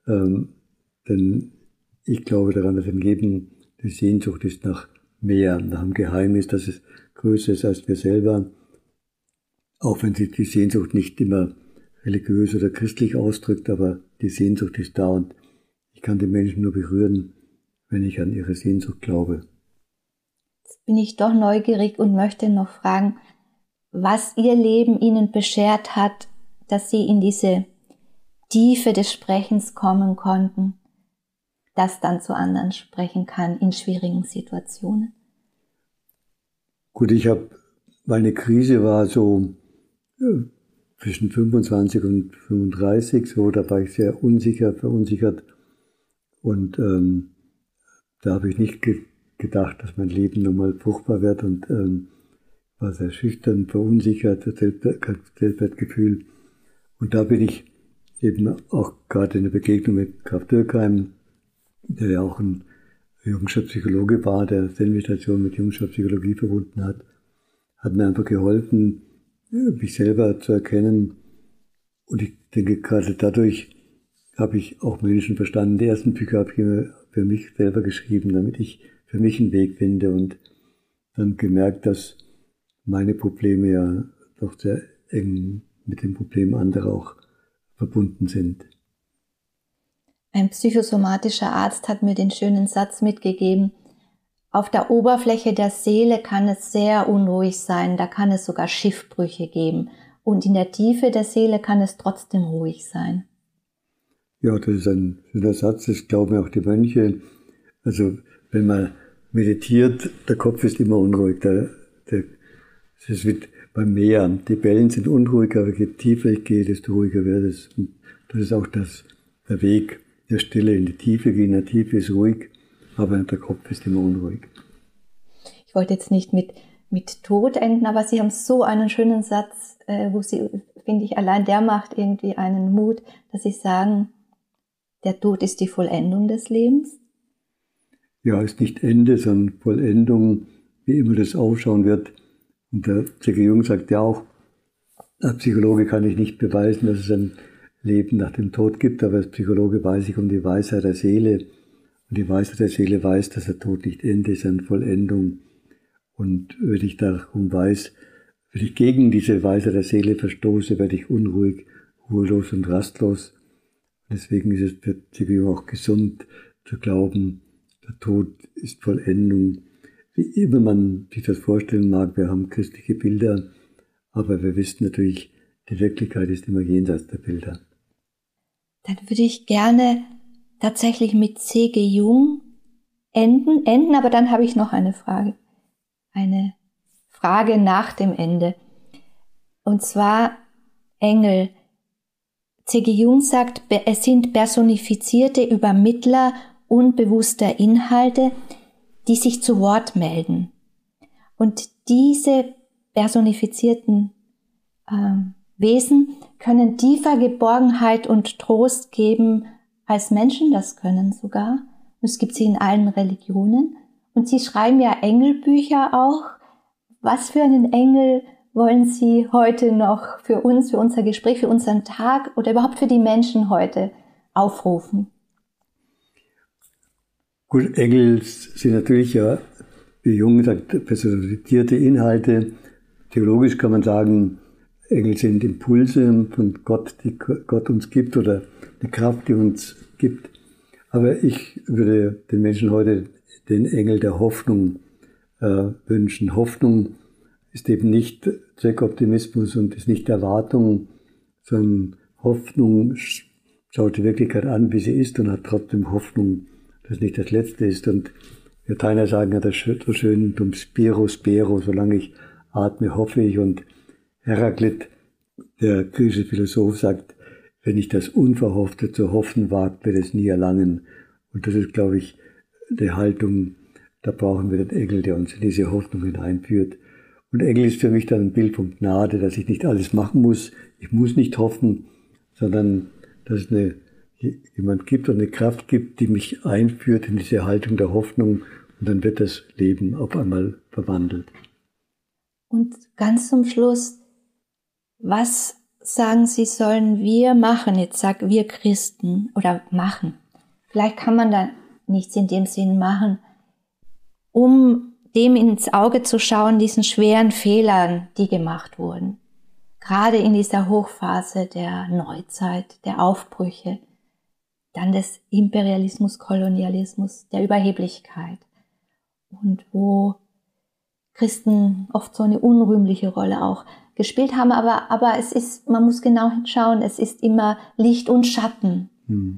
Denn ich glaube daran, dass im Leben die Sehnsucht ist nach mehr, nach einem Geheimnis, dass es größer ist als wir selber. Auch wenn sich die Sehnsucht nicht immer religiös oder christlich ausdrückt, aber die Sehnsucht ist da und ich kann die Menschen nur berühren, wenn ich an ihre Sehnsucht glaube. Jetzt bin ich doch neugierig und möchte noch fragen, was Ihr Leben Ihnen beschert hat, dass Sie in diese Tiefe des Sprechens kommen konnten, das dann zu anderen sprechen kann in schwierigen Situationen. Gut, meine Krise war so zwischen 25 und 35, so, da war ich sehr verunsichert und da habe ich nicht gedacht, dass mein Leben nochmal fruchtbar wird und war sehr schüchtern, verunsichert, Selbstwertgefühl. Und da bin ich eben auch gerade in der Begegnung mit Graf Dürkheim, der ja auch ein jungscher Psychologe war, der Zen-Meditation mit jungscher Psychologie verbunden hat mir einfach geholfen, mich selber zu erkennen. Und ich denke, gerade dadurch habe ich auch Menschen verstanden. Die ersten Bücher habe ich immer für mich selber geschrieben, damit ich für mich einen Weg finde und dann gemerkt, dass meine Probleme ja doch sehr eng mit den Problemen anderer auch verbunden sind. Ein psychosomatischer Arzt hat mir den schönen Satz mitgegeben, auf der Oberfläche der Seele kann es sehr unruhig sein, da kann es sogar Schiffbrüche geben. Und in der Tiefe der Seele kann es trotzdem ruhig sein. Ja, das ist ein schöner Satz, das glauben auch die Mönche. Also wenn man meditiert, der Kopf ist immer unruhig. Es ist wie beim Meer. Die Wellen sind unruhig, aber je tiefer ich gehe, desto ruhiger wird es. Und das ist auch der Weg der Stille, in die Tiefe gehen. In der Tiefe ist ruhig, aber der Kopf ist immer unruhig. Ich wollte jetzt nicht mit Tod enden, aber Sie haben so einen schönen Satz, wo Sie, finde ich, allein der macht irgendwie einen Mut, dass Sie sagen, der Tod ist die Vollendung des Lebens. Ja, ist nicht Ende, sondern Vollendung. wie immer das ausschauen wird. Und der C.G. Jung sagt ja auch, als Psychologe kann ich nicht beweisen, dass es ein Leben nach dem Tod gibt, aber als Psychologe weiß ich um die Weisheit der Seele. Und die Weisheit der Seele weiß, dass der Tod nicht Ende ist, eine Vollendung. Und wenn ich darum weiß, wenn ich gegen diese Weisheit der Seele verstoße, werde ich unruhig, ruhelos und rastlos. Deswegen ist es für C.G. Jung auch gesund zu glauben, der Tod ist Vollendung. Wie immer man sich das vorstellen mag, wir haben christliche Bilder, aber wir wissen natürlich, die Wirklichkeit ist immer jenseits der Bilder. Dann würde ich gerne tatsächlich mit C.G. Jung enden, aber dann habe ich noch eine Frage. Eine Frage nach dem Ende. Und zwar Engel. C.G. Jung sagt, es sind personifizierte Übermittler unbewusster Inhalte, die sich zu Wort melden. Und diese personifizierten Wesen können tiefer Geborgenheit und Trost geben, als Menschen das können sogar. Und es gibt sie in allen Religionen. Und Sie schreiben ja Engelbücher auch. Was für einen Engel wollen Sie heute noch für uns, für unser Gespräch, für unseren Tag oder überhaupt für die Menschen heute aufrufen? Gut, Engel sind natürlich ja, wie Jung sagt, personifizierte Inhalte. Theologisch kann man sagen, Engel sind Impulse von Gott, die Gott uns gibt oder eine Kraft, die uns gibt. Aber ich würde den Menschen heute den Engel der Hoffnung wünschen. Hoffnung ist eben nicht Zweckoptimismus und ist nicht Erwartung, sondern Hoffnung schaut die Wirklichkeit an, wie sie ist und hat trotzdem Hoffnung, dass nicht das Letzte ist. Und Lateiner sagen ja das so schön, dum spiro spero, solange ich atme, hoffe ich. Und Heraklit, der griechische Philosoph, sagt, wenn ich das Unverhoffte zu hoffen wagt, wird es nie erlangen. Und das ist, glaube ich, die Haltung, da brauchen wir den Engel, der uns in diese Hoffnung hineinführt. Und Engel ist für mich dann ein Bild von Gnade, dass ich nicht alles machen muss. Ich muss nicht hoffen, sondern dass es jemand gibt und eine Kraft gibt, die mich einführt in diese Haltung der Hoffnung. Und dann wird das Leben auf einmal verwandelt. Und ganz zum Schluss, was sagen Sie, sollen wir machen? Jetzt sagen wir Christen oder machen. Vielleicht kann man da nichts in dem Sinn machen, um dem ins Auge zu schauen, diesen schweren Fehlern, die gemacht wurden. Gerade in dieser Hochphase der Neuzeit, der Aufbrüche, dann des Imperialismus, Kolonialismus, der Überheblichkeit. Und wo Christen oft so eine unrühmliche Rolle auch gespielt haben, aber es ist, man muss genau hinschauen, es ist immer Licht und Schatten.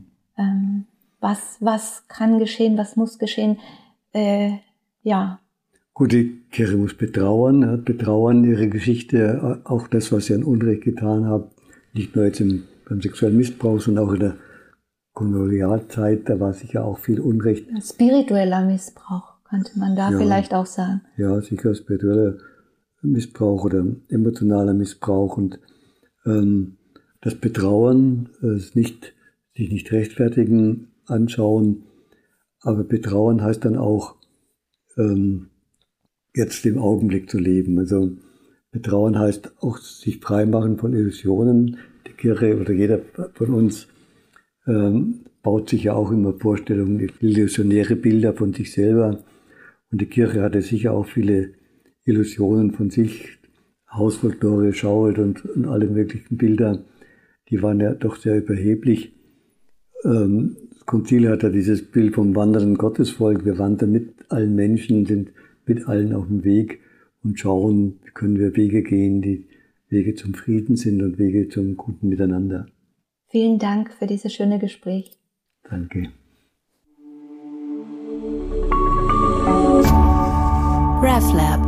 Was kann geschehen, was muss geschehen, ja. Gut, die Kirche muss betrauern ihre Geschichte, auch das, was sie an Unrecht getan hat, nicht nur jetzt beim sexuellen Missbrauch, sondern auch in der Kolonialzeit, da war sicher auch viel Unrecht. Spiritueller Missbrauch, könnte man da vielleicht auch sagen. Ja, sicher spiritueller Missbrauch oder emotionaler Missbrauch und das Betrauern, sich nicht rechtfertigen, anschauen, aber Betrauern heißt dann auch jetzt im Augenblick zu leben. Also Betrauern heißt auch sich freimachen von Illusionen. Die Kirche oder jeder von uns baut sich ja auch immer Vorstellungen, illusionäre Bilder von sich selber. Und die Kirche hatte sicher auch viele Illusionen von sich, Hausfolklore, Schauwelt und alle möglichen Bilder, die waren ja doch sehr überheblich. Das Konzil hat ja dieses Bild vom wandernden Gottesvolk. Wir wandern mit allen Menschen, sind mit allen auf dem Weg und schauen, wie können wir Wege gehen, die Wege zum Frieden sind und Wege zum guten Miteinander. Vielen Dank für dieses schöne Gespräch. Danke. RefLab